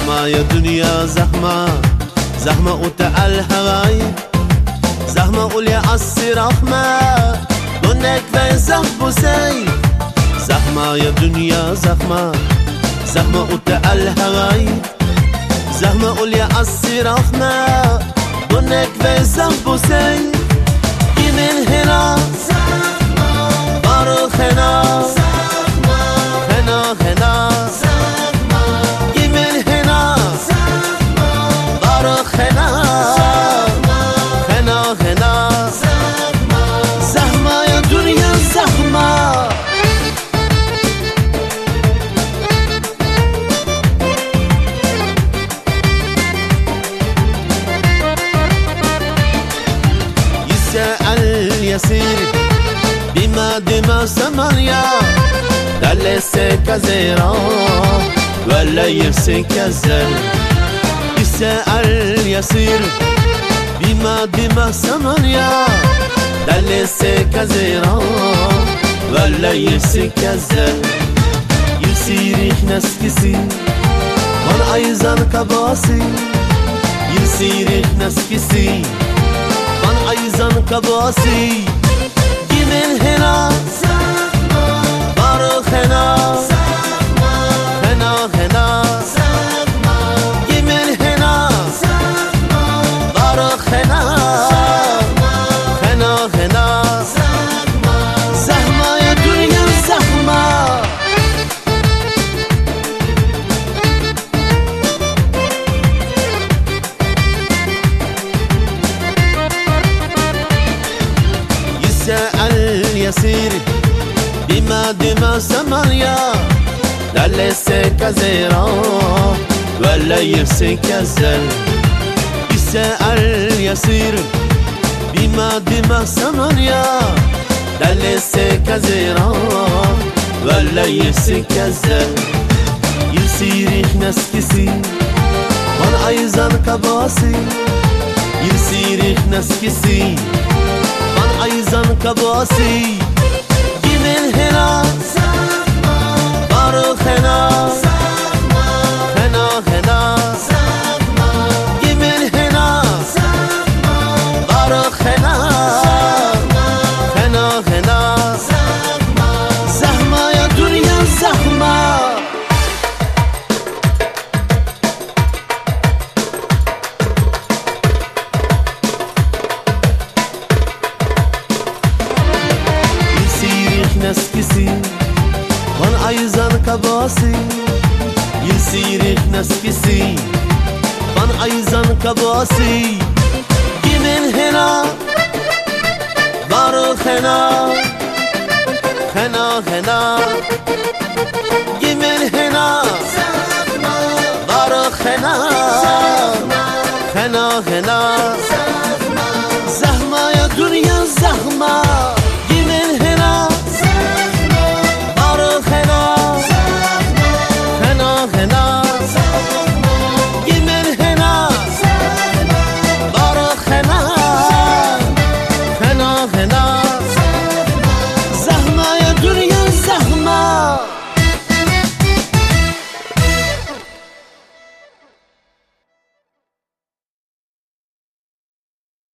زحمة يا دنيا زحمة، زحمة وتقل هواي، زحمة قول يا عصي رحمة دونك في زحبو سي. زحمة يا دنيا زحمة، زحمة وتقل هواي، زحمة قول يا عصي رحمة دونك في زحبو سي. من هنا بارو هنا هنا هنا من هنا بارو هنا هنا هنا. زحمة يا دنيا زحمة. يسأل يسير بما دما سمانيا دلسة كزيرا ولا يرسي كزل. يسأل يسير بما دما سمانيا دلسة كزيرا ولا يرسي كزل. يسير ناس كسي وانا ايضا كباسي، يسير ناس كسي وانا ايضا كباسي. من هنا بارو هنا هنا هنا من هنا بارو هنا هنا هنا. زحمة يا دنيا زحمة. يسأل يسير بما دما سمانيا دلسة كزيرا ولا يرسي كزل. يسأل يسير بما دما سمانيا دلسة كزيرا ولا يرسي كزل. يسير ناس كسي وانا ايضا كباسي، يسير ناس كسي وانا ايضا كباسي. من هنا بارو هنا هنا هنا من هنا بارو هنا هنا هنا. زحمة يا دنيا زحمة. ناس كسي وانا ايضا كباسي، يسير ناس كسي وانا ايضا كباسي. من هنا بارو هنا هنا هنا من هنا بارو هنا